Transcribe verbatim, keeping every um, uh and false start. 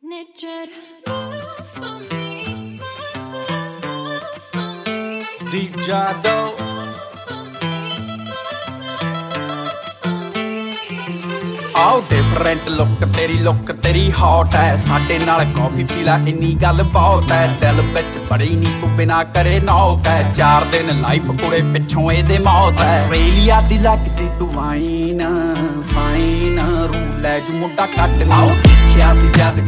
nature. Move for me, move, move, move for me. Deep Jado. ਆਓ different look ਤੇਰੀ look ਤੇਰੀ hot ਹੈ ਸਾਡੇ ਨਾਲ ਕਾਫੀ ਪੀ ਲੈ ਇੰਨੀ ਗੱਲ ਬਹੁਤ ਹੈ ਦਿਲ ਵਿੱਚ ਬੜੀ ਨੀ ਤੂੰ ਬਿਨਾ ਕਰੇ ਨੌਕ ਹੈ ਚਾਰ ਦਿਨ ਲਾਈਫ ਕੁੜੇ ਪਿੱਛੋਂ ਇਹਦੇ ਮੌਤ ਹੈ ਆਸਟ੍ਰੇਲੀਆ ਦੀ ਲੱਗਦੀ ਤੂੰ ਵਾਈਨ ਫਾਈਨ ਰੂ ਲੈ ਜੂ ਮੁੰਡਾ ਕੱਟ ਆਓ ਦੇਖਿਆ ਸੀ ਜਦ